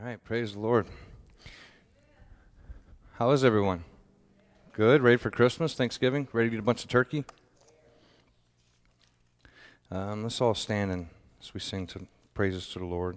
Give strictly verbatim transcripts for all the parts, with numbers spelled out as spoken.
All right, praise the Lord. How is everyone? Good? Ready for Christmas, Thanksgiving? Ready to eat a bunch of turkey? Um, let's all stand and as we sing to praises to the Lord.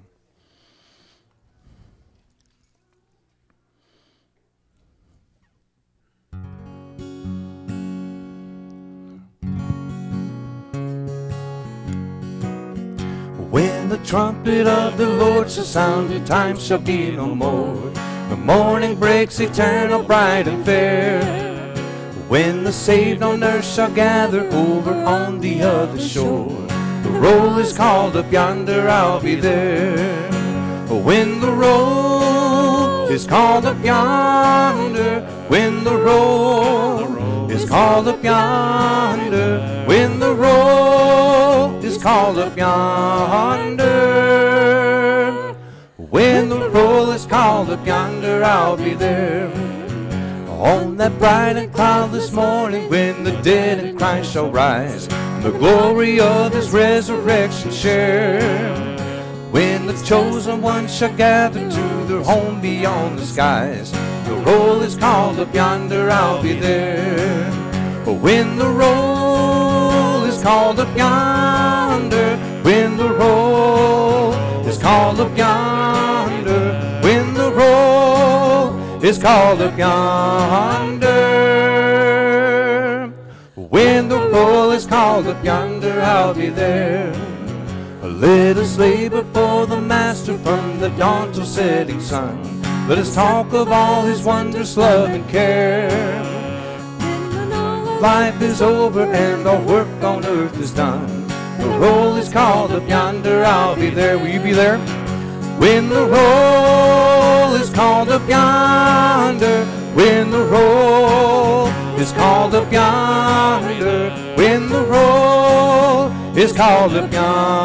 When the trumpet of the Lord shall sound, the time shall be no more. The morning breaks eternal, bright and fair. When the saved on earth shall gather over on the other shore, the roll is called up yonder, I'll be there. When the roll is called up yonder, when the roll is called up yonder, when the roll is called up yonder, when the roll is called up yonder, I'll be there. On that bright and cloudless morning, when the dead in Christ shall rise, the glory of his resurrection share. When the chosen ones shall gather to their home beyond the skies, the roll is called up yonder, I'll be there. But when the roll is called up yonder, when the roll is called up yonder, when the roll is called up yonder, when the roll is called up yonder, I'll be there. Let us labor for the Master from the dawn till setting sun. Let us talk of all his wondrous love and care. Life is over and our work on earth is done. The roll is called up yonder, I'll be there. Will you be there? When the roll is called up yonder, when the roll is called up yonder, when the roll is called up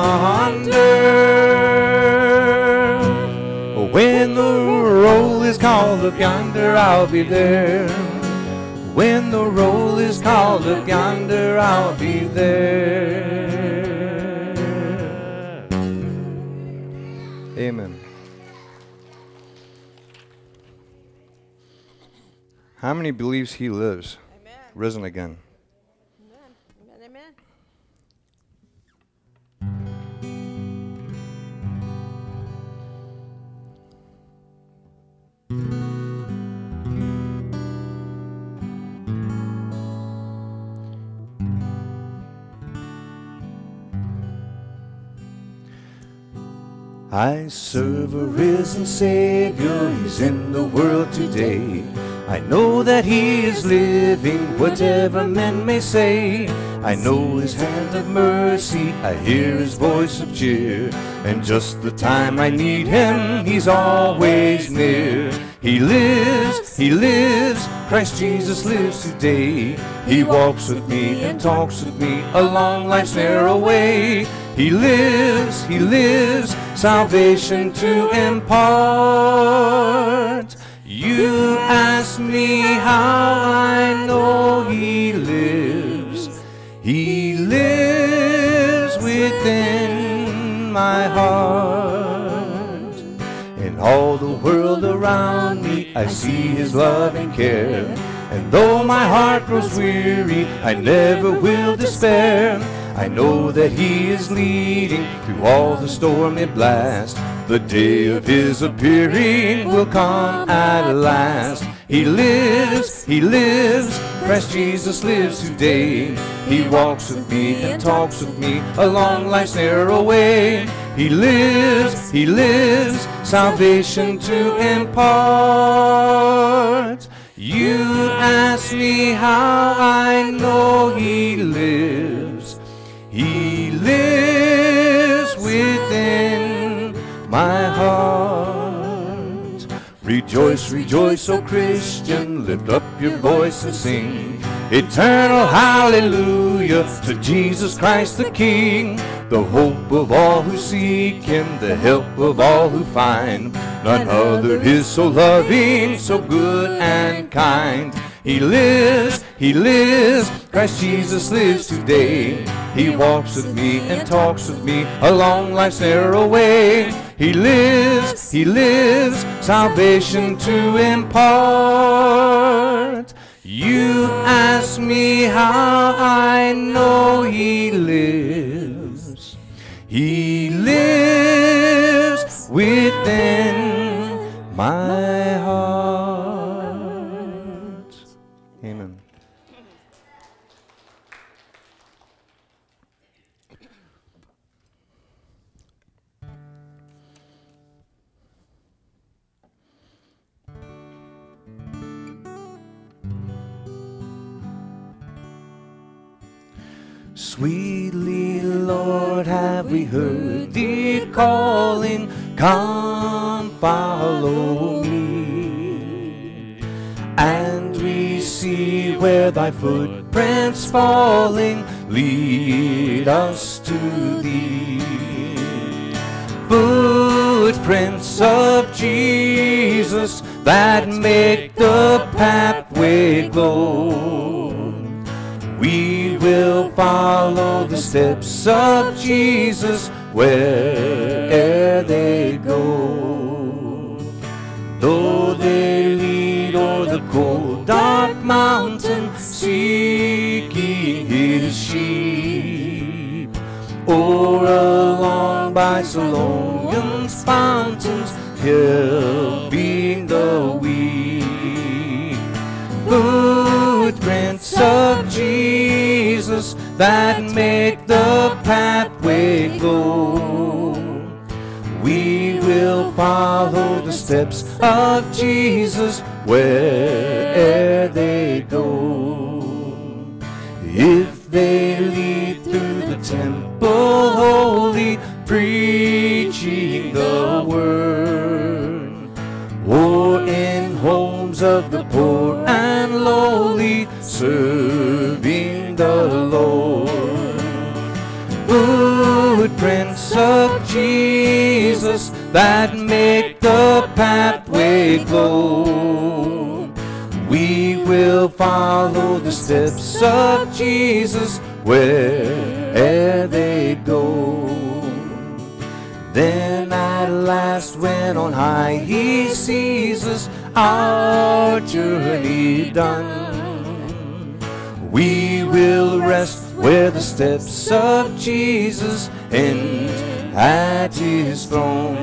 yonder, when the roll is called up yonder, I'll be there. When the roll is called up yonder, I'll be there. Amen. How many believes he lives? Amen. Risen again. Amen. Amen. I serve a risen Savior, he's in the world today. I know that he is living, whatever men may say. I know his hand of mercy, I hear his voice of cheer. And just the time I need him, he's always near. He lives, he lives, Christ Jesus lives today. He walks with me and talks with me along life's narrow way. He lives, he lives, salvation to impart. You ask me how I know he lives. He lives within my heart. In all the world around me, I see his love and care. And though my heart grows weary, I never will despair. I know that he is leading through all the stormy blast. The day of his appearing will come at last. He lives, he lives, Christ Jesus lives today. He walks with me and talks with me along life's narrow way. He lives, he lives, salvation to impart. You ask me how I know he lives. He lives within my heart. Rejoice, rejoice, O Christian, lift up your voice and sing eternal hallelujah to Jesus Christ the King, the hope of all who seek him, the help of all who find. None other is so loving, so good and kind. He lives, he lives, Christ Jesus lives today. He walks with me and talks with me along life's narrow way. He lives, He lives, salvation to impart. You ask me how I know He lives. He lives within my heart. Amen. Sweetly, Lord, have we heard Thee calling, come follow me. And we see where Thy footprints falling lead us to Thee. Footprints of Jesus that make the pathway glow. We will follow the steps of Jesus where'er they go. Though they lead o'er the cold, dark mountain, seeking His sheep, or along by Siloam's fountains, helping the weak. Footprints of Jesus that make the pathway glow. We will follow the steps of Jesus where'er they go. If they lead through the temple holy, preaching the word, or in homes of the poor and lowly, serving the Lord. Footprints of Jesus that make the pathway glow. We will follow the steps of Jesus where'er they go. Then at last when on high He sees us, our journey done, we will rest where the steps of Jesus end at His throne.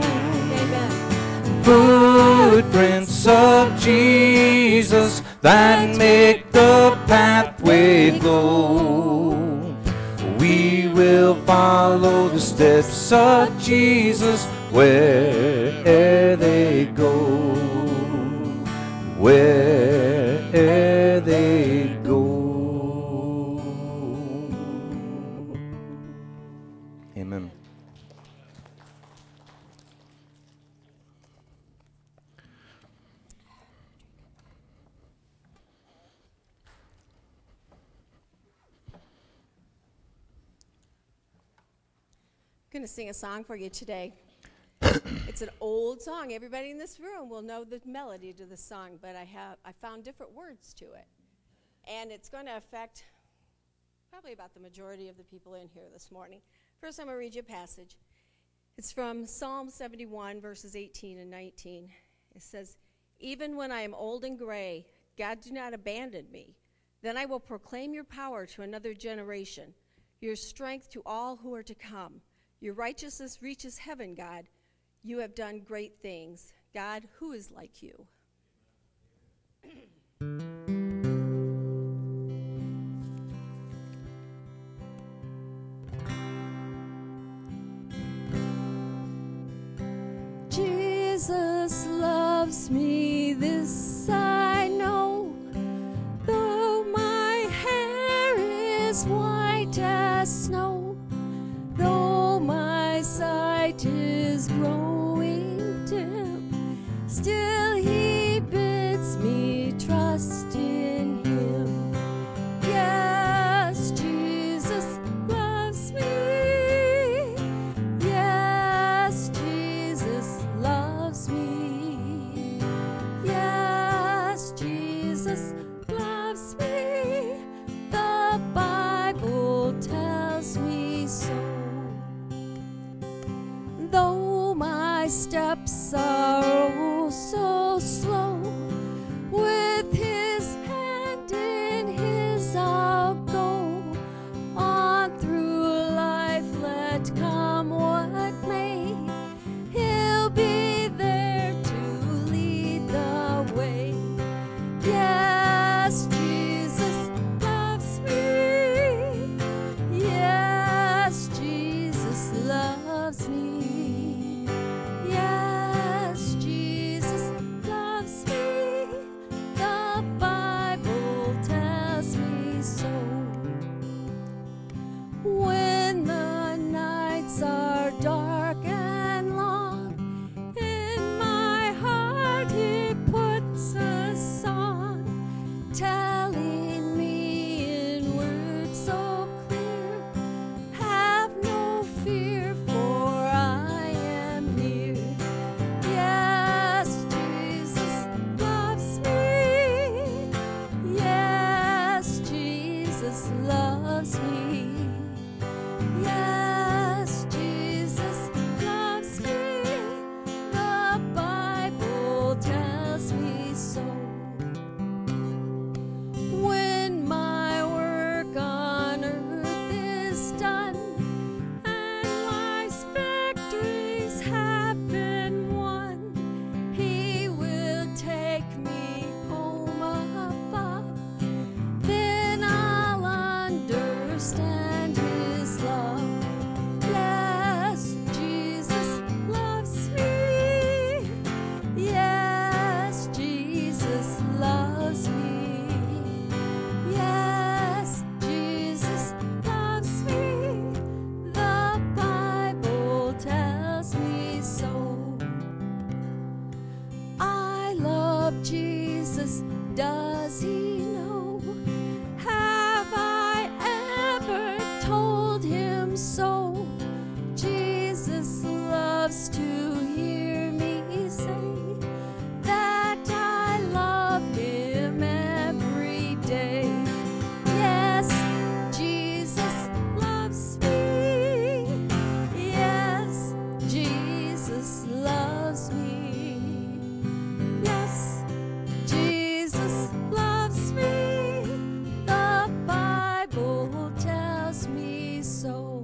Footprints of Jesus that make the pathway glow. We will follow the steps of Jesus where'er they go. Where'er they go. Amen. I'm going to sing a song for you today. It's an old song. Everybody in this room will know the melody to the song, but I have I found different words to it. And it's going to affect probably about the majority of the people in here this morning. First, I'm going to read you a passage. It's from Psalm seventy-one, verses eighteen and nineteen. It says, "Even when I am old and gray, God, do not abandon me. Then I will proclaim your power to another generation, your strength to all who are to come. Your righteousness reaches heaven, God. You have done great things. God, who is like you?" Jesus loves me, this I know, though my hair is white as snow, though my sight is growing dim, still He bids me trust in Him. Yes, Jesus loves me. Yes, Jesus loves me. Yes, Jesus loves me. The Bible tells me so. Though my Jesus, does he know? Have I ever told him so? Jesus loves to hear me say that I love him every day. Yes, Jesus loves me. Yes, Jesus loves me. Yes, Jesus loves me. The Bible tells me so.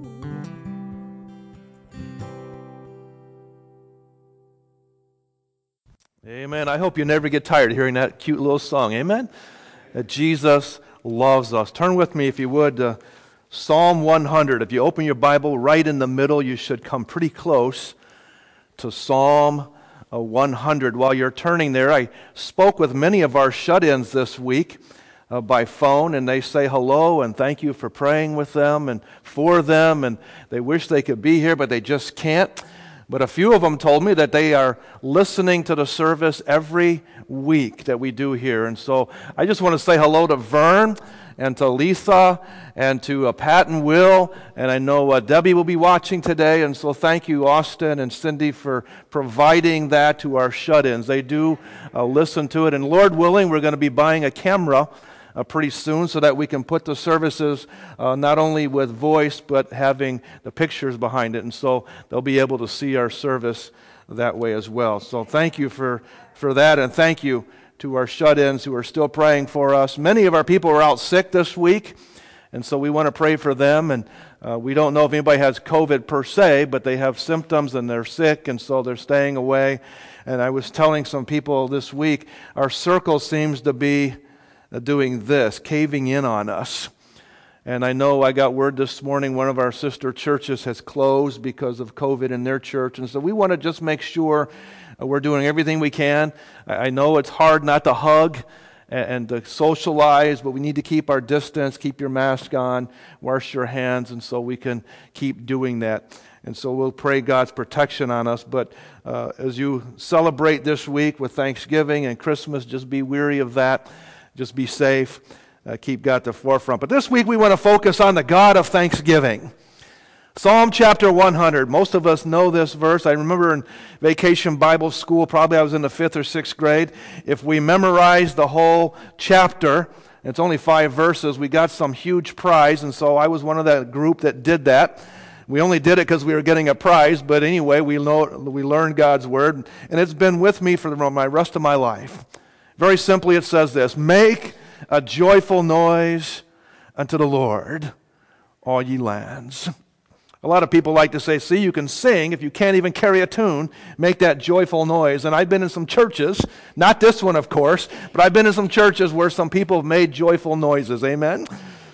Amen. I hope you never get tired of hearing that cute little song. Amen? That Jesus loves us. Turn with me, if you would, to Psalm one hundred. If you open your Bible right in the middle, you should come pretty close to Psalm uh, one hundred. While you're turning there, I spoke with many of our shut-ins this week uh, by phone, and they say hello and thank you for praying with them and for them, and they wish they could be here, but they just can't. But a few of them told me that they are listening to the service every week that we do here. And so I just want to say hello to Vern and to Lisa and to uh, Pat and Will. And I know uh, Debbie will be watching today. And so thank you, Austin and Cindy, for providing that to our shut-ins. They do uh, listen to it. And Lord willing, we're going to be buying a camera Uh, pretty soon so that we can put the services uh, not only with voice but having the pictures behind it, and so they'll be able to see our service that way as well. So thank you for, for that, and thank you to our shut-ins who are still praying for us. Many of our people are out sick this week, and so we want to pray for them, and uh, we don't know if anybody has COVID per se, but they have symptoms and they're sick, and so they're staying away. And I was telling some people this week, our circle seems to be doing this, caving in on us. And I know I got word this morning one of our sister churches has closed because of COVID in their church. And so we want to just make sure we're doing everything we can. I know it's hard not to hug and to socialize, but we need to keep our distance, keep your mask on, wash your hands, and so we can keep doing that. And so we'll pray God's protection on us. But uh, as you celebrate this week with Thanksgiving and Christmas, just be weary of that. Just be safe. Uh, keep God at the forefront. But this week we want to focus on the God of Thanksgiving. Psalm chapter one hundred. Most of us know this verse. I remember in Vacation Bible School, probably I was in the fifth or sixth grade, if we memorized the whole chapter, it's only five verses, we got some huge prize, and so I was one of that group that did that. We only did it because we were getting a prize, but anyway, we know we learned God's Word, and it's been with me for the my rest of my life. Very simply, it says this: make a joyful noise unto the Lord, all ye lands. A lot of people like to say, see, you can sing if you can't even carry a tune. Make that joyful noise. And I've been in some churches, not this one, of course, but I've been in some churches where some people have made joyful noises. Amen?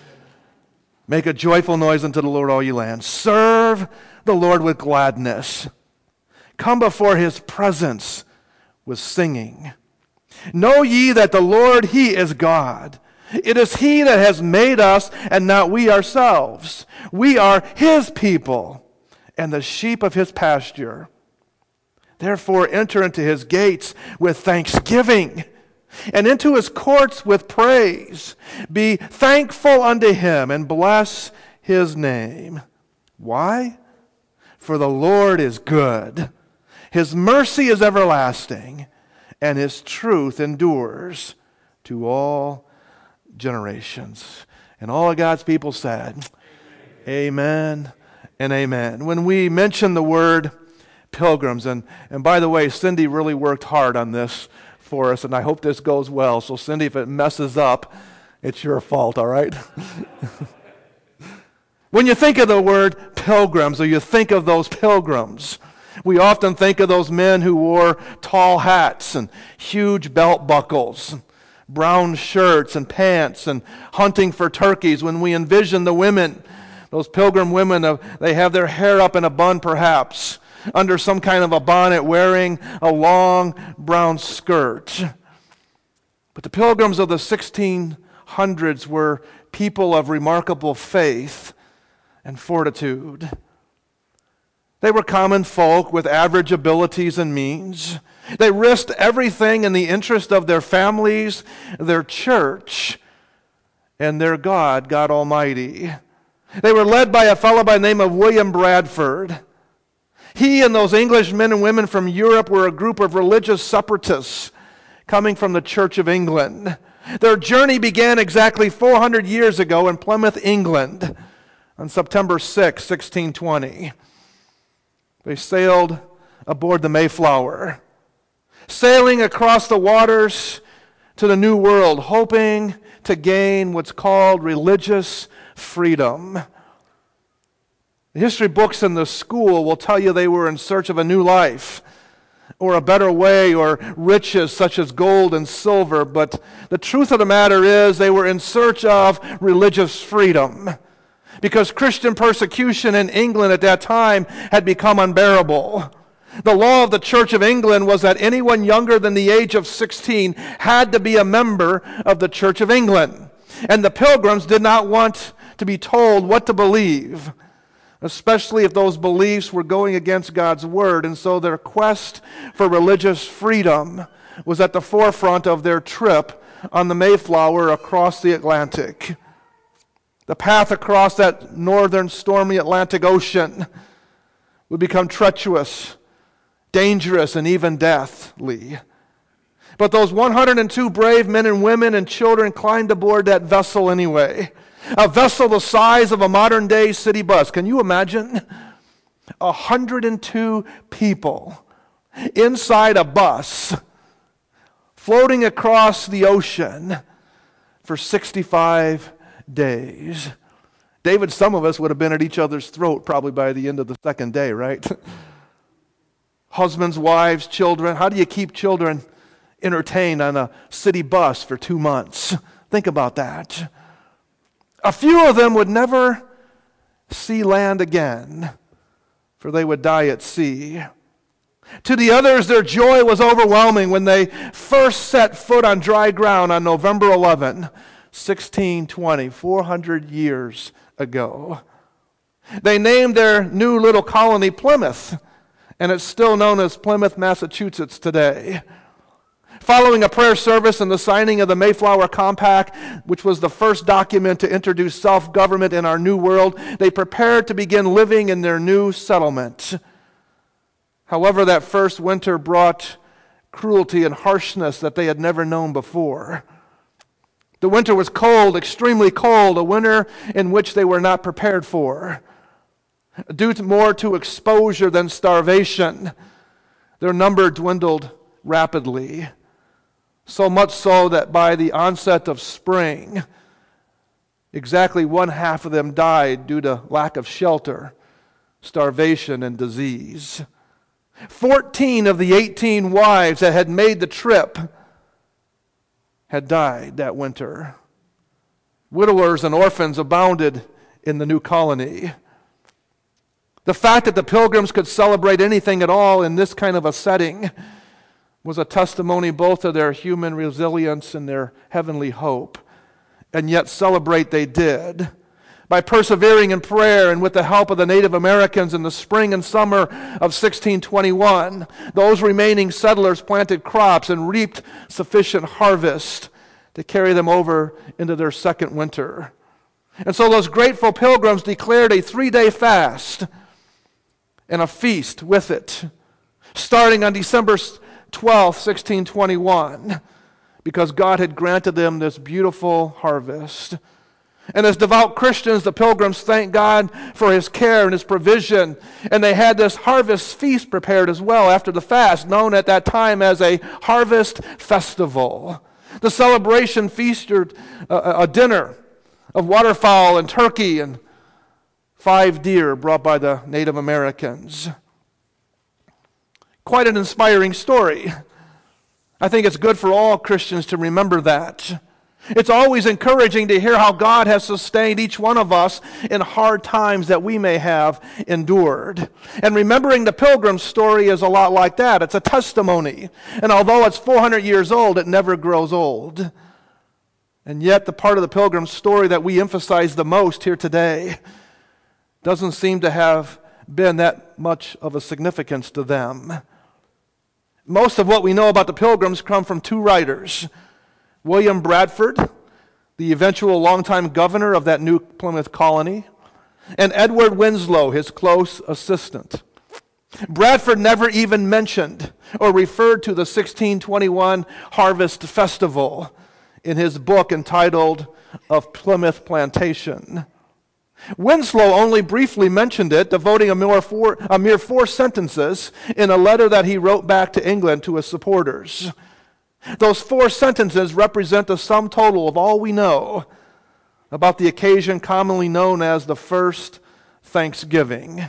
Make a joyful noise unto the Lord, all ye lands. Serve the Lord with gladness. Come before his presence with singing. Know ye that the Lord, he is God. It is he that has made us, and not we ourselves. We are his people, and the sheep of his pasture. Therefore enter into his gates with thanksgiving, and into his courts with praise. Be thankful unto him, and bless his name. Why? For the Lord is good. His mercy is everlasting, and his truth endures to all generations. And all of God's people said, amen and amen. When we mention the word pilgrims, and, and by the way, Cindy really worked hard on this for us, and I hope this goes well. So Cindy, if it messes up, it's your fault, all right? When you think of the word pilgrims, or you think of those pilgrims, we often think of those men who wore tall hats and huge belt buckles, brown shirts and pants, and hunting for turkeys. When we envision the women, those pilgrim women, uh, they have their hair up in a bun perhaps, under some kind of a bonnet, wearing a long brown skirt. But the pilgrims of the sixteen hundreds were people of remarkable faith and fortitude. They were common folk with average abilities and means. They risked everything in the interest of their families, their church, and their God, God Almighty. They were led by a fellow by the name of William Bradford. He and those English men and women from Europe were a group of religious separatists coming from the Church of England. Their journey began exactly four hundred years ago in Plymouth, England, on September sixth, sixteen twenty. They sailed aboard the Mayflower, sailing across the waters to the New World, hoping to gain what's called religious freedom. The history books in the school will tell you they were in search of a new life, or a better way, or riches such as gold and silver. But the truth of the matter is they were in search of religious freedom, because Christian persecution in England at that time had become unbearable. The law of the Church of England was that anyone younger than the age of sixteen had to be a member of the Church of England. And the Pilgrims did not want to be told what to believe, especially if those beliefs were going against God's Word. And so their quest for religious freedom was at the forefront of their trip on the Mayflower across the Atlantic. The path across that northern stormy Atlantic Ocean would become treacherous, dangerous, and even deathly. But those one hundred two brave men and women and children climbed aboard that vessel anyway. A vessel the size of a modern-day city bus. Can you imagine? one hundred two people inside a bus floating across the ocean for sixty-five days. David, some of us would have been at each other's throat probably by the end of the second day, right? Husbands, wives, children. How do you keep children entertained on a city bus for two months? Think about that. A few of them would never see land again, for they would die at sea. To the others, their joy was overwhelming when they first set foot on dry ground on November eleventh, sixteen twenty, four hundred years ago. They named their new little colony Plymouth, and it's still known as Plymouth, Massachusetts today. Following a prayer service and the signing of the Mayflower Compact, which was the first document to introduce self-government in our new world, they prepared to begin living in their new settlement. However, that first winter brought cruelty and harshness that they had never known before. The winter was cold, extremely cold, a winter in which they were not prepared for. Due to more to exposure than starvation, their number dwindled rapidly. So much so that by the onset of spring, exactly one half of them died due to lack of shelter, starvation, and disease. Fourteen of the eighteen wives that had made the trip had died that winter. Widowers and orphans abounded in the new colony. The fact that the Pilgrims could celebrate anything at all in this kind of a setting was a testimony both of their human resilience and their heavenly hope. And yet celebrate they did. By persevering in prayer and with the help of the Native Americans in the spring and summer of sixteen twenty-one, those remaining settlers planted crops and reaped sufficient harvest to carry them over into their second winter. And so those grateful Pilgrims declared a three-day fast and a feast with it, starting on December twelfth, sixteen twenty-one, because God had granted them this beautiful harvest. And as devout Christians, the Pilgrims thanked God for His care and His provision. And they had this harvest feast prepared as well after the fast, known at that time as a harvest festival. The celebration featured a, a dinner of waterfowl and turkey and five deer brought by the Native Americans. Quite an inspiring story. I think it's good for all Christians to remember that. It's always encouraging to hear how God has sustained each one of us in hard times that we may have endured. And remembering the Pilgrim's story is a lot like that. It's a testimony. And although it's four hundred years old, it never grows old. And yet the part of the Pilgrim's story that we emphasize the most here today doesn't seem to have been that much of a significance to them. Most of what we know about the Pilgrims come from two writers, William Bradford, the eventual longtime governor of that New Plymouth colony, and Edward Winslow, his close assistant. Bradford never even mentioned or referred to the sixteen twenty-one Harvest Festival in his book entitled Of Plymouth Plantation. Winslow only briefly mentioned it, devoting a mere, four, a mere four sentences in a letter that he wrote back to England to his supporters. Those four sentences represent the sum total of all we know about the occasion commonly known as the First Thanksgiving.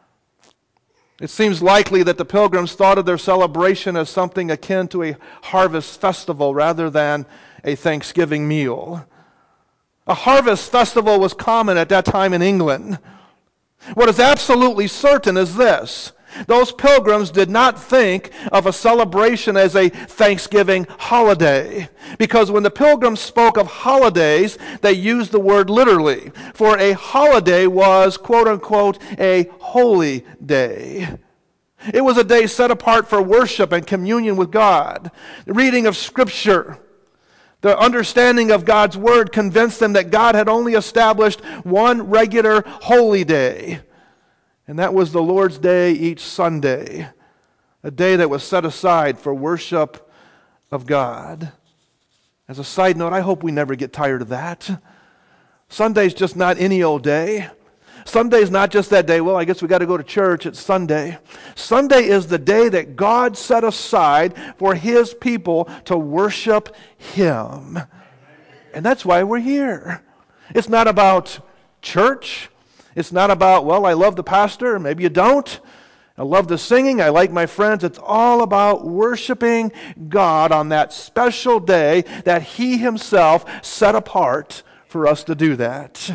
It seems likely that the Pilgrims thought of their celebration as something akin to a harvest festival rather than a Thanksgiving meal. A harvest festival was common at that time in England. What is absolutely certain is this: those Pilgrims did not think of a celebration as a Thanksgiving holiday, because when the Pilgrims spoke of holidays, they used the word literally, for a holiday was, quote-unquote, a holy day. It was a day set apart for worship and communion with God. The reading of Scripture, the understanding of God's Word convinced them that God had only established one regular holy day, and that was the Lord's Day each Sunday, a day that was set aside for worship of God. As a side note, I hope we never get tired of that. Sunday's just not any old day. Sunday's not just that day, well, I guess we got to go to church, it's Sunday. Sunday is the day that God set aside for His people to worship Him. And that's why we're here. It's not about church. It's not about, well, I love the pastor, maybe you don't. I love the singing, I like my friends. It's all about worshiping God on that special day that He Himself set apart for us to do that.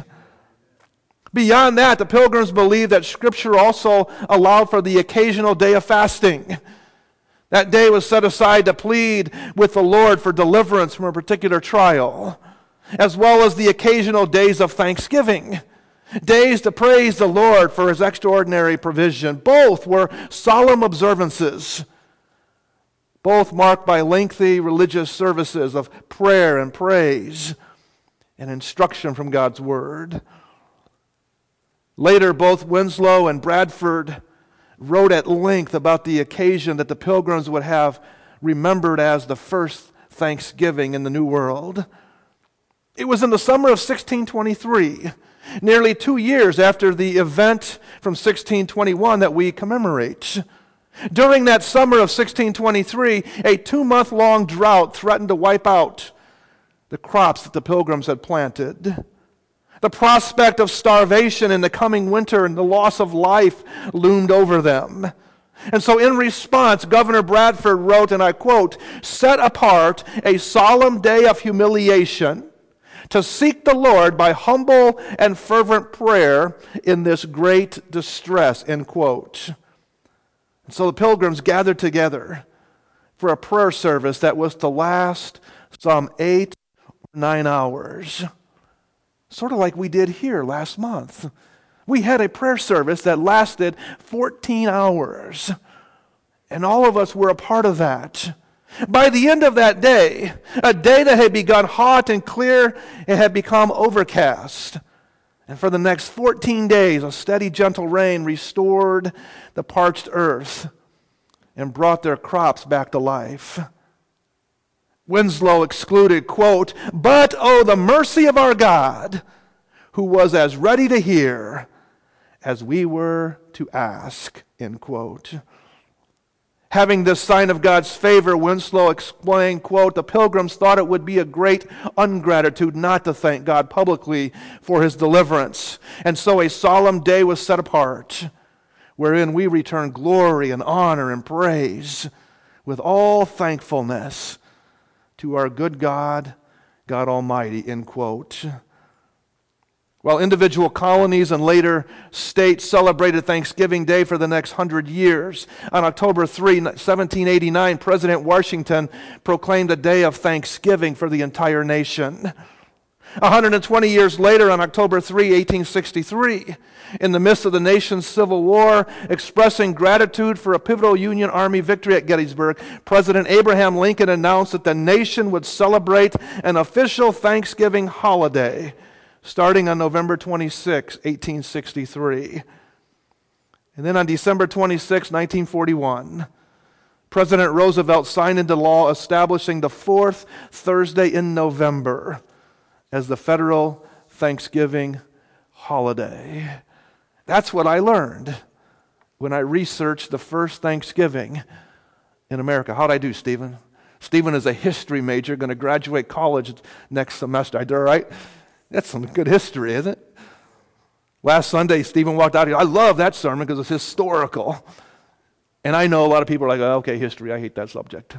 Beyond that, the Pilgrims believed that Scripture also allowed for the occasional day of fasting. That day was set aside to plead with the Lord for deliverance from a particular trial, as well as the occasional days of thanksgiving. Days to praise the Lord for His extraordinary provision. Both were solemn observances, both marked by lengthy religious services of prayer and praise and instruction from God's Word. Later, both Winslow and Bradford wrote at length about the occasion that the Pilgrims would have remembered as the first Thanksgiving in the New World. It was in the summer of sixteen twenty-three, nearly two years after the event from sixteen twenty-one that we commemorate. During that summer of sixteen twenty-three, a two-month-long drought threatened to wipe out the crops that the Pilgrims had planted. The prospect of starvation in the coming winter and the loss of life loomed over them. And so in response, Governor Bradford wrote, and I quote, "Set apart a solemn day of humiliation to seek the Lord by humble and fervent prayer in this great distress," end quote. And so the Pilgrims gathered together for a prayer service that was to last some eight or nine hours. Sort of like we did here last month. We had a prayer service that lasted fourteen hours. And all of us were a part of that. By the end of that day, a day that had begun hot and clear, it had become overcast. And for the next fourteen days, a steady, gentle rain restored the parched earth and brought their crops back to life. Winslow excluded, quote, "But, oh, the mercy of our God, who was as ready to hear as we were to ask," end quote. Having this sign of God's favor, Winslow explained, quote, "The Pilgrims thought it would be a great ungratitude not to thank God publicly for His deliverance. And so a solemn day was set apart, wherein we return glory and honor and praise with all thankfulness to our good God, God Almighty," end quote. While individual colonies and later states celebrated Thanksgiving Day for the next hundred years, on October third, seventeen eighty-nine, President Washington proclaimed a day of thanksgiving for the entire nation. one hundred twenty years later, on October third, eighteen sixty-three, in the midst of the nation's civil war, expressing gratitude for a pivotal Union Army victory at Gettysburg, President Abraham Lincoln announced that the nation would celebrate an official Thanksgiving holiday starting on November twenty-sixth, eighteen sixty-three. And then on December twenty-sixth, nineteen forty-one, President Roosevelt signed into law establishing the fourth Thursday in November as the federal Thanksgiving holiday. That's what I learned when I researched the first Thanksgiving in America. How'd I do, Stephen? Stephen is a history major, going to graduate college next semester. I do all right? That's some good history, isn't it? Last Sunday, Stephen walked out here. I love that sermon because it's historical. And I know a lot of people are like, oh, okay, history, I hate that subject.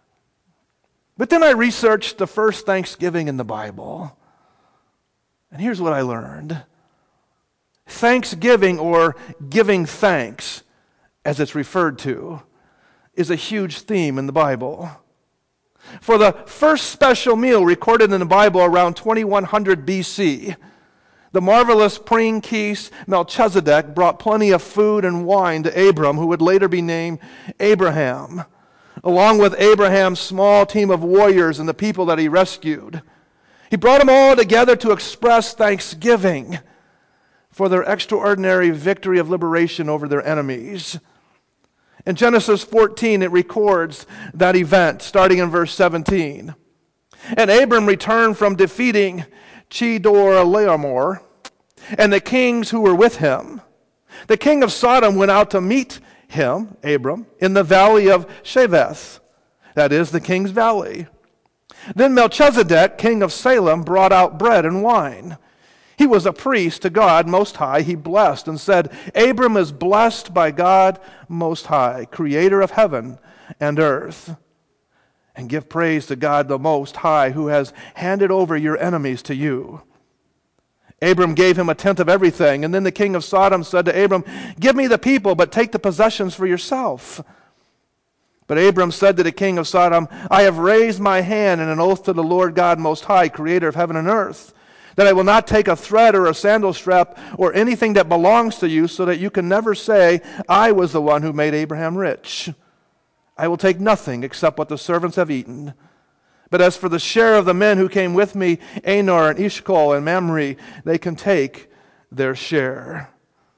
But then I researched the first Thanksgiving in the Bible. And here's what I learned. Thanksgiving, or giving thanks, as it's referred to, is a huge theme in the Bible. For the first special meal recorded in the Bible around twenty-one hundred B C, the marvelous priest Melchizedek brought plenty of food and wine to Abram, who would later be named Abraham, along with Abraham's small team of warriors and the people that he rescued. He brought them all together to express thanksgiving for their extraordinary victory of liberation over their enemies. In Genesis fourteen, it records that event, starting in verse seventeen. And Abram returned from defeating Chedorlaomer and the kings who were with him. The king of Sodom went out to meet him, Abram, in the valley of Shaveth, that is, the king's valley. Then Melchizedek, king of Salem, brought out bread and wine. He was a priest to God Most High. He blessed and said, Abram is blessed by God Most High, creator of heaven and earth. And give praise to God the Most High, who has handed over your enemies to you. Abram gave him a tenth of everything. And then the king of Sodom said to Abram, give me the people, but take the possessions for yourself. But Abram said to the king of Sodom, I have raised my hand in an oath to the Lord God Most High, creator of heaven and earth, that I will not take a thread or a sandal strap or anything that belongs to you, so that you can never say, I was the one who made Abraham rich. I will take nothing except what the servants have eaten. But as for the share of the men who came with me, Anor and Eshcol and Mamre, they can take their share.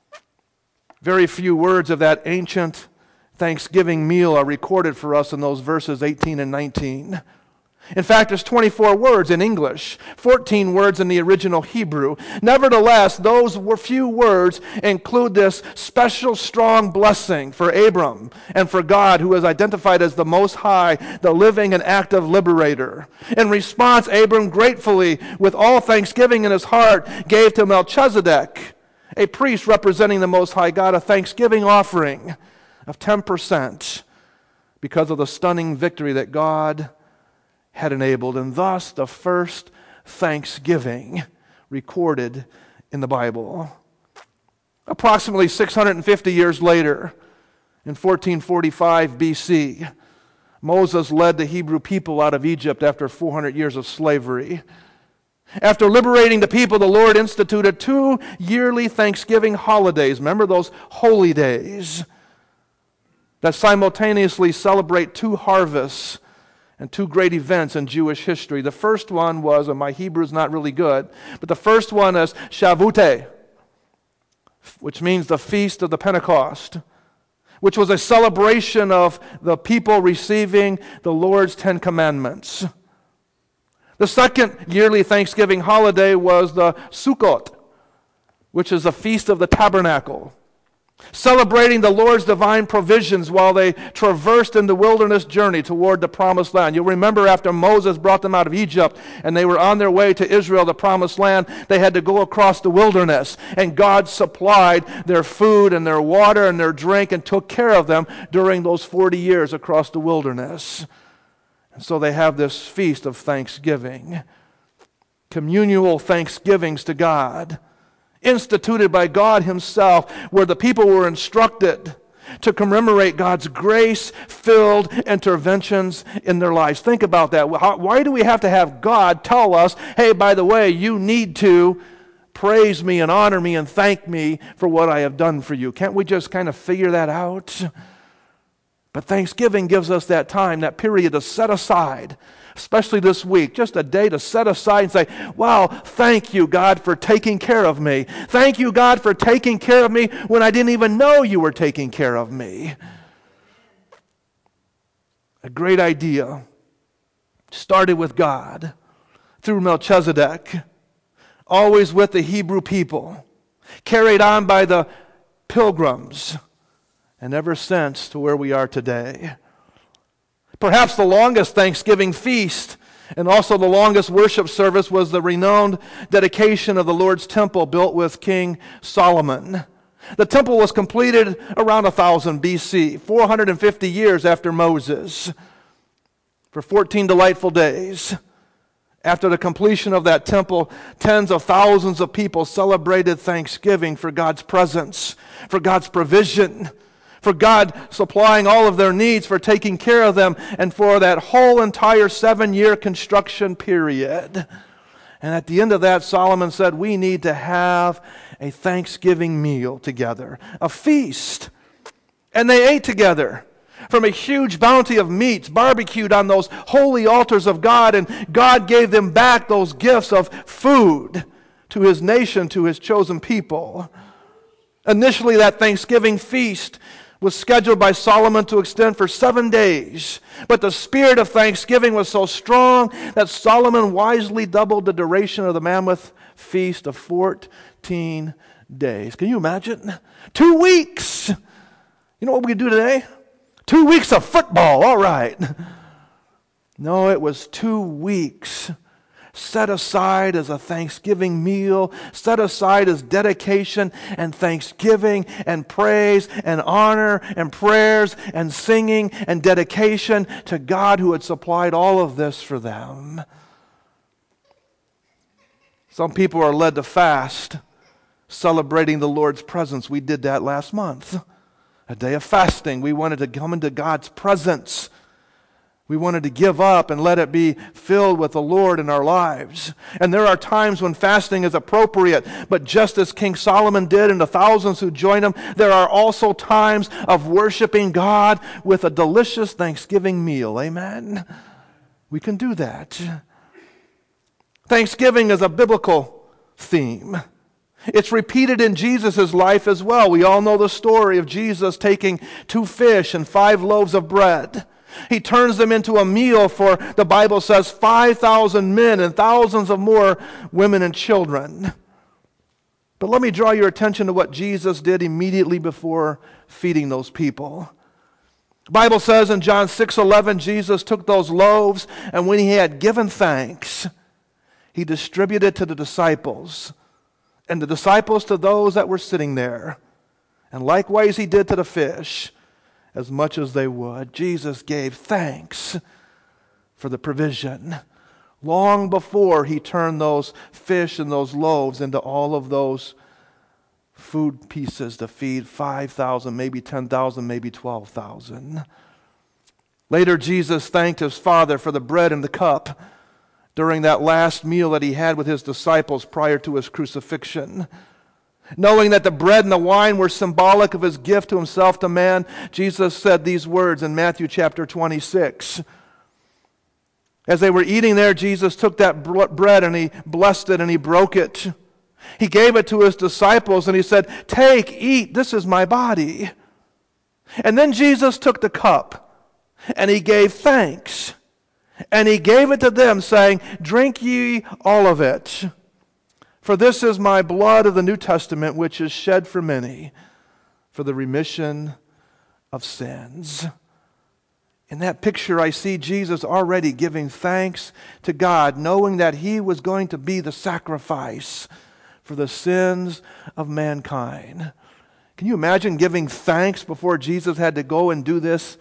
Very few words of that ancient Thanksgiving meal are recorded for us in those verses eighteen and nineteen. In fact, there's twenty-four words in English, fourteen words in the original Hebrew. Nevertheless, those few words include this special strong blessing for Abram and for God, who is identified as the Most High, the living and active liberator. In response, Abram gratefully, with all thanksgiving in his heart, gave to Melchizedek, a priest representing the Most High God, a thanksgiving offering of ten percent because of the stunning victory that God had enabled, and thus the first Thanksgiving recorded in the Bible. Approximately six hundred fifty years later, in fourteen forty-five B C, Moses led the Hebrew people out of Egypt after four hundred years of slavery. After liberating the people, the Lord instituted two yearly Thanksgiving holidays. Remember those holy days that simultaneously celebrate two harvests and two great events in Jewish history. The first one was, and my Hebrew's not really good, but the first one is Shavuot, which means the Feast of the Pentecost, which was a celebration of the people receiving the Lord's Ten Commandments. The second yearly Thanksgiving holiday was the Sukkot, which is the Feast of the Tabernacle, celebrating the Lord's divine provisions while they traversed in the wilderness journey toward the promised land. You'll remember after Moses brought them out of Egypt and they were on their way to Israel, the promised land, they had to go across the wilderness, and God supplied their food and their water and their drink and took care of them during those forty years across the wilderness. And so they have this feast of thanksgiving, communal thanksgivings to God, instituted by God himself, where the people were instructed to commemorate God's grace-filled interventions in their lives. Think about that. Why do we have to have God tell us, hey, by the way, you need to praise me and honor me and thank me for what I have done for you? Can't we just kind of figure that out? But Thanksgiving gives us that time, that period to set aside, especially this week, just a day to set aside and say, wow, thank you, God, for taking care of me. Thank you, God, for taking care of me when I didn't even know you were taking care of me. A great idea started with God through Melchizedek, always with the Hebrew people, carried on by the pilgrims, and ever since to where we are today. Perhaps the longest Thanksgiving feast and also the longest worship service was the renowned dedication of the Lord's temple built with King Solomon. The temple was completed around one thousand B C, four hundred fifty years after Moses. For fourteen delightful days. After the completion of that temple, tens of thousands of people celebrated Thanksgiving for God's presence, for God's provision, for God supplying all of their needs, for taking care of them, and for that whole entire seven-year construction period. And at the end of that, Solomon said, we need to have a Thanksgiving meal together, a feast. And they ate together from a huge bounty of meats barbecued on those holy altars of God, and God gave them back those gifts of food to His nation, to His chosen people. Initially, that Thanksgiving feast was scheduled by Solomon to extend for seven days. But the spirit of thanksgiving was so strong that Solomon wisely doubled the duration of the Mammoth Feast of fourteen days. Can you imagine? Two weeks. You know what we do today? Two weeks of football. All right. No, it was two weeks set aside as a Thanksgiving meal, set aside as dedication and thanksgiving and praise and honor and prayers and singing and dedication to God who had supplied all of this for them. Some people are led to fast, celebrating the Lord's presence. We did that last month. A day of fasting. We wanted to come into God's presence. We wanted to give up and let it be filled with the Lord in our lives. And there are times when fasting is appropriate, but just as King Solomon did and the thousands who joined him, there are also times of worshiping God with a delicious Thanksgiving meal. Amen? We can do that. Thanksgiving is a biblical theme. It's repeated in Jesus' life as well. We all know the story of Jesus taking two fish and five loaves of bread. He turns them into a meal for, the Bible says, five thousand men and thousands of more women and children. But let me draw your attention to what Jesus did immediately before feeding those people. The Bible says in John six eleven, Jesus took those loaves, and when He had given thanks, He distributed to the disciples, and the disciples to those that were sitting there. And likewise He did to the fish, as much as they would. Jesus gave thanks for the provision long before He turned those fish and those loaves into all of those food pieces to feed five thousand, maybe ten thousand, maybe twelve thousand. Later, Jesus thanked His Father for the bread and the cup during that last meal that He had with His disciples prior to His crucifixion. Knowing that the bread and the wine were symbolic of His gift to Himself to man, Jesus said these words in Matthew chapter twenty-six. As they were eating there, Jesus took that bread and He blessed it and He broke it. He gave it to His disciples and He said, "Take, eat, this is my body." And then Jesus took the cup and He gave thanks. And He gave it to them, saying, "Drink ye all of it. For this is my blood of the New Testament, which is shed for many for the remission of sins." In that picture, I see Jesus already giving thanks to God, knowing that He was going to be the sacrifice for the sins of mankind. Can you imagine giving thanks before Jesus had to go and do this?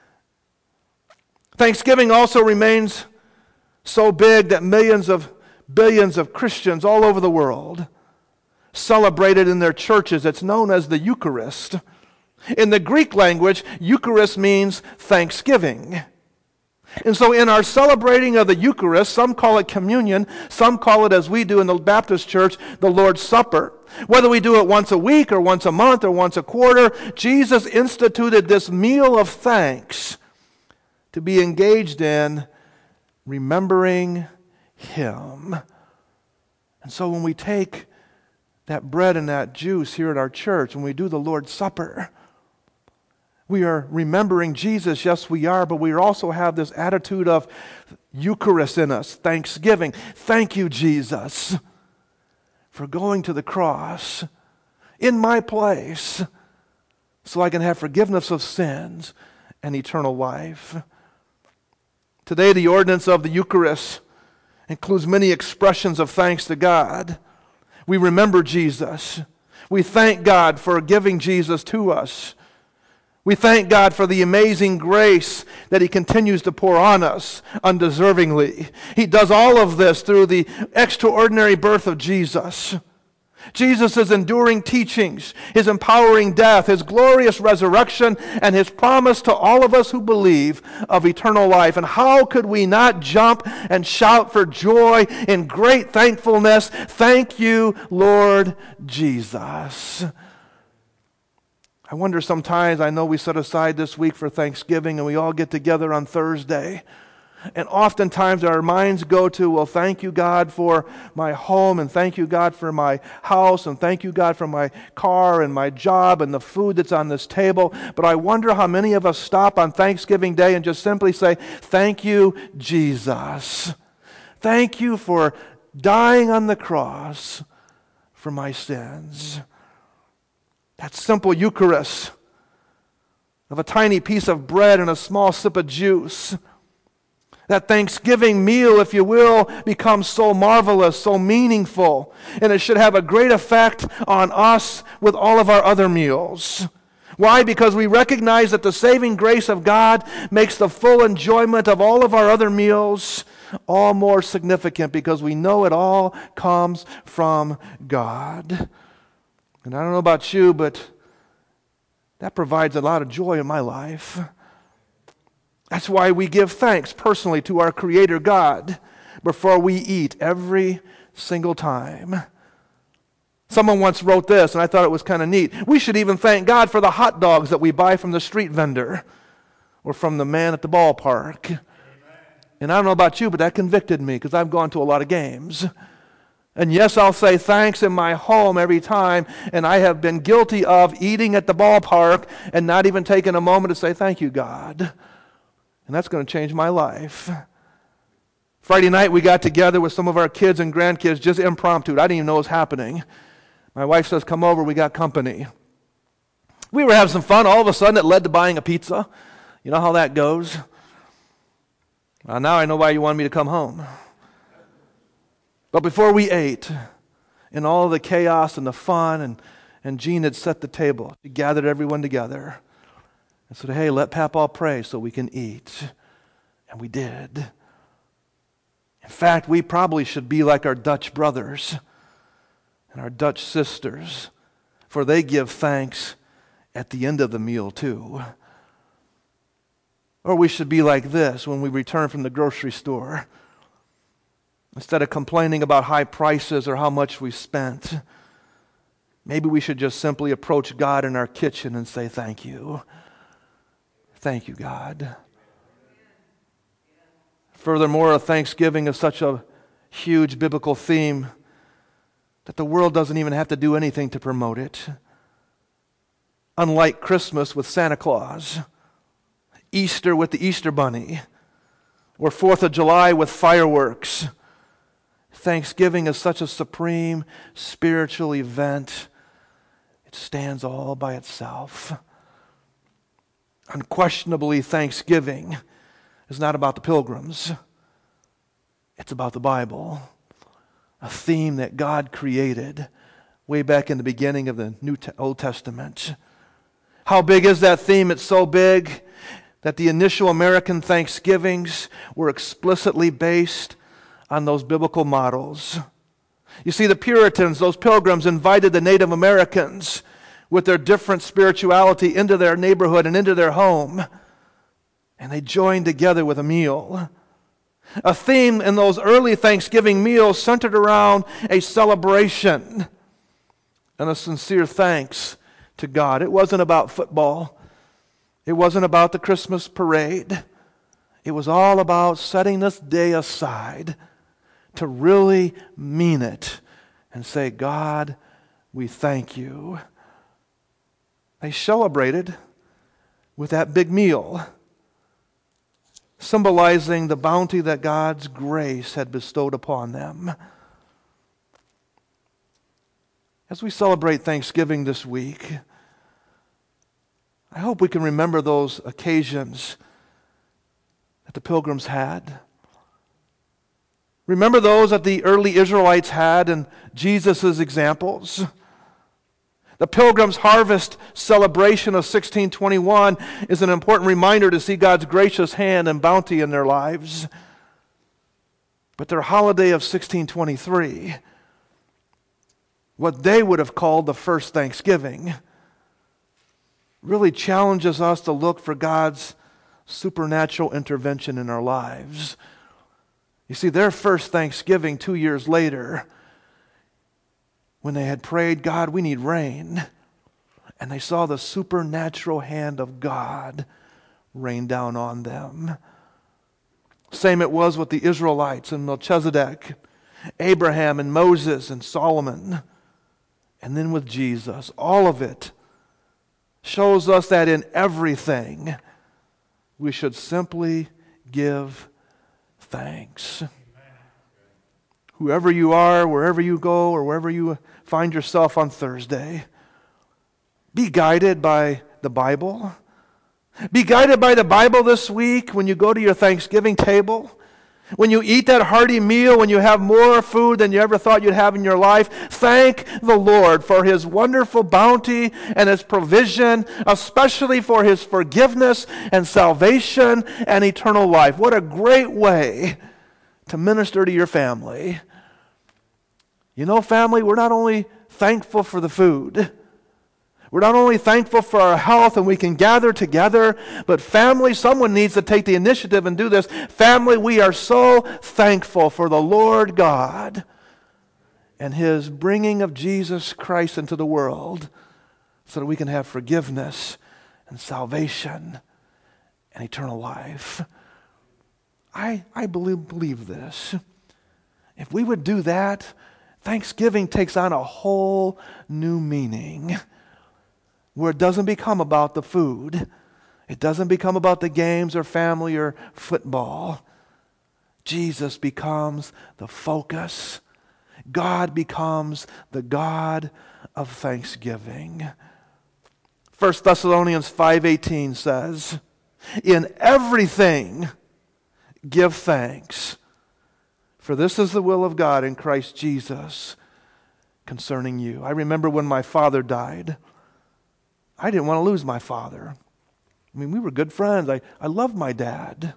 Thanksgiving also remains so big that millions of billions of Christians all over the world celebrate it in their churches. It's known as the Eucharist. In the Greek language, Eucharist means thanksgiving. And so in our celebrating of the Eucharist, some call it communion, some call it, as we do in the Baptist Church, the Lord's Supper. Whether we do it once a week or once a month or once a quarter, Jesus instituted this meal of thanks to be engaged in remembering Him. And so when we take that bread and that juice here at our church, when we do the Lord's Supper, we are remembering Jesus. Yes, we are, but we also have this attitude of Eucharist in us, thanksgiving. Thank you, Jesus, for going to the cross in my place so I can have forgiveness of sins and eternal life. Today, the ordinance of the Eucharist includes many expressions of thanks to God. We remember Jesus. We thank God for giving Jesus to us. We thank God for the amazing grace that He continues to pour on us undeservingly. He does all of this through the extraordinary birth of Jesus. Jesus' enduring teachings, His empowering death, His glorious resurrection, and His promise to all of us who believe of eternal life. And how could we not jump and shout for joy in great thankfulness? Thank you, Lord Jesus. I wonder sometimes, I know we set aside this week for Thanksgiving and we all get together on Thursday. And oftentimes our minds go to, well, thank you, God, for my home, and thank you, God, for my house, and thank you, God, for my car and my job and the food that's on this table. But I wonder how many of us stop on Thanksgiving Day and just simply say, thank you, Jesus. Thank you for dying on the cross for my sins. That simple Eucharist of a tiny piece of bread and a small sip of juice, that Thanksgiving meal, if you will, becomes so marvelous, so meaningful, and it should have a great effect on us with all of our other meals. Why? Because we recognize that the saving grace of God makes the full enjoyment of all of our other meals all more significant, because we know it all comes from God. And I don't know about you, but that provides a lot of joy in my life. That's why we give thanks personally to our Creator God before we eat every single time. Someone once wrote this, and I thought it was kind of neat. We should even thank God for the hot dogs that we buy from the street vendor or from the man at the ballpark. Amen. And I don't know about you, but that convicted me, because I've gone to a lot of games. And yes, I'll say thanks in my home every time, and I have been guilty of eating at the ballpark and not even taking a moment to say thank you, God. And that's going to change my life. Friday night we got together with some of our kids and grandkids, just impromptu. I didn't even know it was happening. My wife says, come over, we got company. We were having some fun. All of a sudden it led to buying a pizza. You know how that goes? Well, now I know why you wanted me to come home. But before we ate, in all the chaos and the fun, and, and Jean had set the table. She gathered everyone together and said, hey, let Papa pray so we can eat. And we did. In fact, we probably should be like our Dutch brothers and our Dutch sisters, for they give thanks at the end of the meal too. Or we should be like this when we return from the grocery store. Instead of complaining about high prices or how much we spent, maybe we should just simply approach God in our kitchen and say, thank you. Thank you, God. Furthermore, Thanksgiving is such a huge biblical theme that the world doesn't even have to do anything to promote it. Unlike Christmas with Santa Claus, Easter with the Easter Bunny, or Fourth of July with fireworks, Thanksgiving is such a supreme spiritual event. It stands all by itself. Unquestionably, Thanksgiving is not about the pilgrims. It's about the Bible, a theme that God created way back in the beginning of the New Te- Old Testament. How big is that theme? It's so big that the initial American Thanksgivings were explicitly based on those biblical models. You see, the Puritans, those pilgrims, invited the Native Americans with their different spirituality into their neighborhood and into their home. And they joined together with a meal. A theme in those early Thanksgiving meals centered around a celebration and a sincere thanks to God. It wasn't about football. It wasn't about the Christmas parade. It was all about setting this day aside to really mean it and say, God, we thank you. They celebrated with that big meal, symbolizing the bounty that God's grace had bestowed upon them. As we celebrate Thanksgiving this week, I hope we can remember those occasions that the pilgrims had. Remember those that the early Israelites had in Jesus' examples. The Pilgrim's Harvest celebration of sixteen twenty-one is an important reminder to see God's gracious hand and bounty in their lives. But their holiday of sixteen twenty-three, what they would have called the first Thanksgiving, really challenges us to look for God's supernatural intervention in our lives. You see, their first Thanksgiving two years later, when they had prayed, God, we need rain, and they saw the supernatural hand of God rain down on them. Same it was with the Israelites and Melchizedek, Abraham and Moses and Solomon, and then with Jesus. All of it shows us that in everything we should simply give thanks. Whoever you are, wherever you go, or wherever you find yourself on Thursday, be guided by the Bible. Be guided by the Bible this week when you go to your Thanksgiving table. When you eat that hearty meal, when you have more food than you ever thought you'd have in your life, thank the Lord for His wonderful bounty and His provision, especially for His forgiveness and salvation and eternal life. What a great way to minister to your family. You know, family, we're not only thankful for the food, we're not only thankful for our health and we can gather together, but family, someone needs to take the initiative and do this. Family, we are so thankful for the Lord God and His bringing of Jesus Christ into the world so that we can have forgiveness and salvation and eternal life. I, I believe, believe this. If we would do that, Thanksgiving takes on a whole new meaning, where it doesn't become about the food. It doesn't become about the games or family or football. Jesus becomes the focus. God becomes the God of thanksgiving. First Thessalonians five eighteen says, "In everything give thanks, for this is the will of God in Christ Jesus concerning you." I remember when my father died, I didn't want to lose my father. I mean, we were good friends. I, I loved my dad.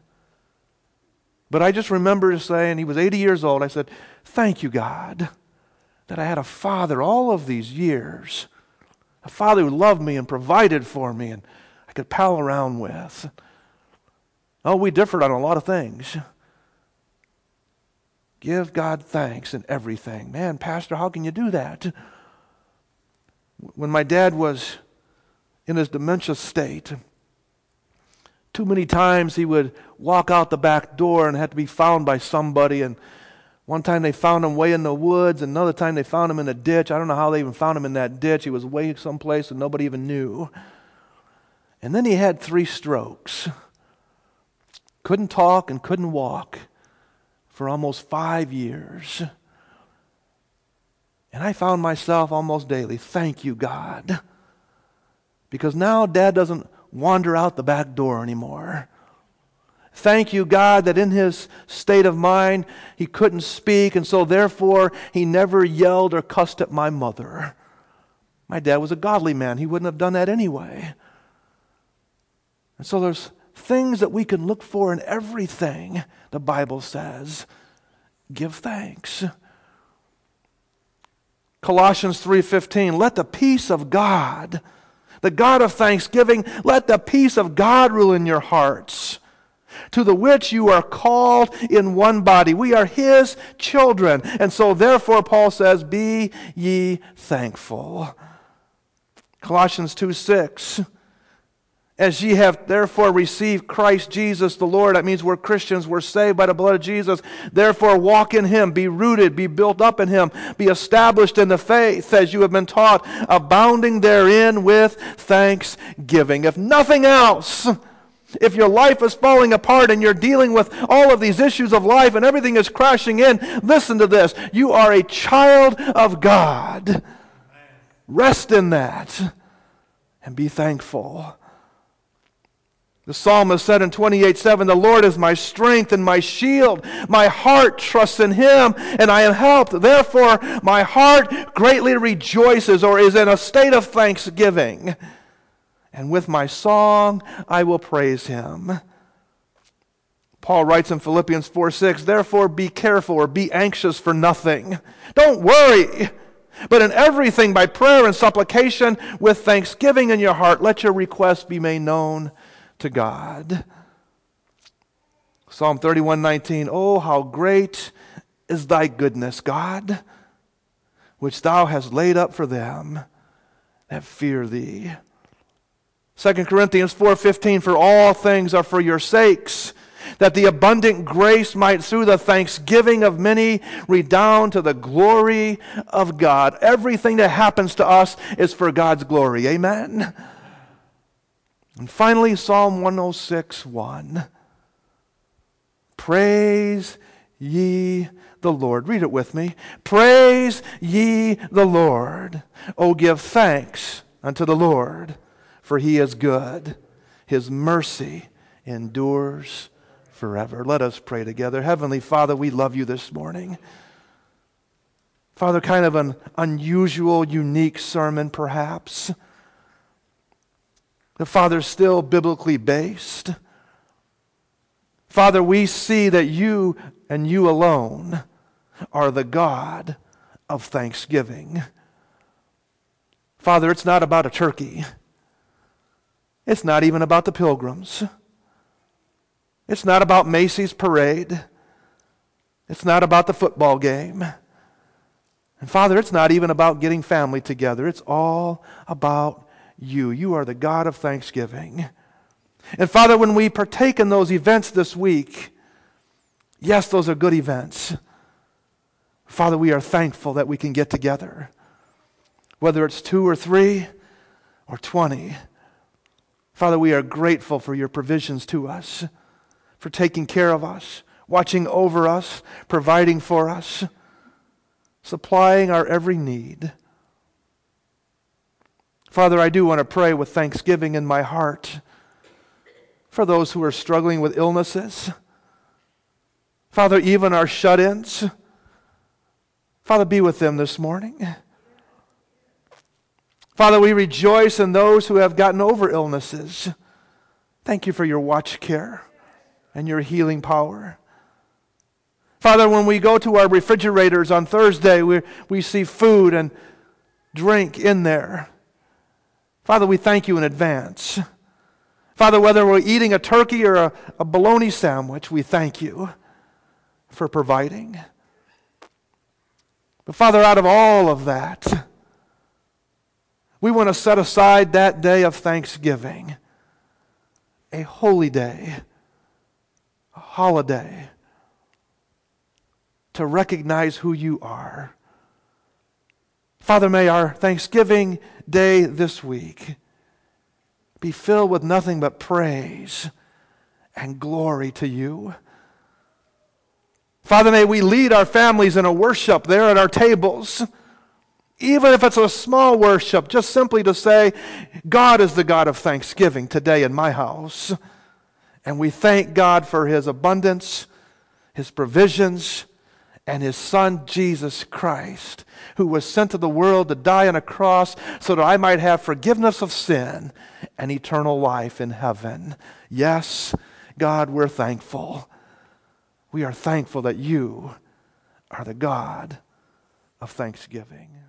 But I just remember saying, he was eighty years old, I said, thank you, God, that I had a father all of these years. A father who loved me and provided for me and I could pal around with. Oh, we differed on a lot of things. Give God thanks in everything. Man, Pastor, how can you do that? When my dad was in his dementia state, too many times he would walk out the back door and had to be found by somebody. And one time they found him way in the woods. Another time they found him in a ditch. I don't know how they even found him in that ditch. He was way someplace and nobody even knew. And then he had three strokes. Couldn't talk and couldn't walk for almost five years. And I found myself almost daily, thank you, God. Because now Dad doesn't wander out the back door anymore. Thank you, God, that in his state of mind, he couldn't speak, and so therefore he never yelled or cussed at my mother. My dad was a godly man. He wouldn't have done that anyway. And so there's things that we can look for in everything, the Bible says. Give thanks. Colossians three fifteen, let the peace of God, the God of thanksgiving, let the peace of God rule in your hearts, to the which you are called in one body. We are His children. And so therefore, Paul says, be ye thankful. Colossians two six, as ye have therefore received Christ Jesus the Lord, that means we're Christians, we're saved by the blood of Jesus. Therefore walk in Him, be rooted, be built up in Him, be established in the faith as you have been taught, abounding therein with thanksgiving. If nothing else, if your life is falling apart and you're dealing with all of these issues of life and everything is crashing in, listen to this. You are a child of God. Rest in that and be thankful. The psalmist said in twenty-eight seven, the Lord is my strength and my shield. My heart trusts in Him, and I am helped. Therefore, my heart greatly rejoices, or is in a state of thanksgiving. And with my song, I will praise Him. Paul writes in Philippians four six, therefore be careful or be anxious for nothing. Don't worry. But in everything, by prayer and supplication, with thanksgiving in your heart, let your requests be made known to God. Psalm thirty-one nineteen, oh, how great is thy goodness, God, which thou hast laid up for them that fear thee. Second Corinthians four fifteen, for all things are for your sakes, that the abundant grace might through the thanksgiving of many redound to the glory of God. Everything that happens to us is for God's glory. Amen? And finally, Psalm one oh six one. Praise ye the Lord. Read it with me. Praise ye the Lord. Oh, give thanks unto the Lord, for He is good. His mercy endures forever. Let us pray together. Heavenly Father, we love You this morning. Father, kind of an unusual, unique sermon perhaps. The Father, still biblically based. Father, we see that You and You alone are the God of thanksgiving. Father, it's not about a turkey. It's not even about the pilgrims. It's not about Macy's parade. It's not about the football game. And Father, it's not even about getting family together. It's all about You. You are the God of thanksgiving. And Father, when we partake in those events this week, yes, those are good events. Father, we are thankful that we can get together. Whether it's two or three or twenty. Father, we are grateful for Your provisions to us, for taking care of us, watching over us, providing for us, supplying our every need. Father, I do want to pray with thanksgiving in my heart for those who are struggling with illnesses. Father, even our shut-ins. Father, be with them this morning. Father, we rejoice in those who have gotten over illnesses. Thank You for Your watch care and Your healing power. Father, when we go to our refrigerators on Thursday, we, we see food and drink in there. Father, we thank You in advance. Father, whether we're eating a turkey or a, a bologna sandwich, we thank You for providing. But Father, out of all of that, we want to set aside that day of thanksgiving, a holy day, a holiday, to recognize who You are. Father, may our Thanksgiving day this week be filled with nothing but praise and glory to You. Father, may we lead our families in a worship there at our tables, even if it's a small worship, just simply to say, God is the God of thanksgiving today in my house. And we thank God for His abundance, His provisions, and His Son, Jesus Christ, who was sent to the world to die on a cross so that I might have forgiveness of sin and eternal life in heaven. Yes, God, we're thankful. We are thankful that You are the God of thanksgiving.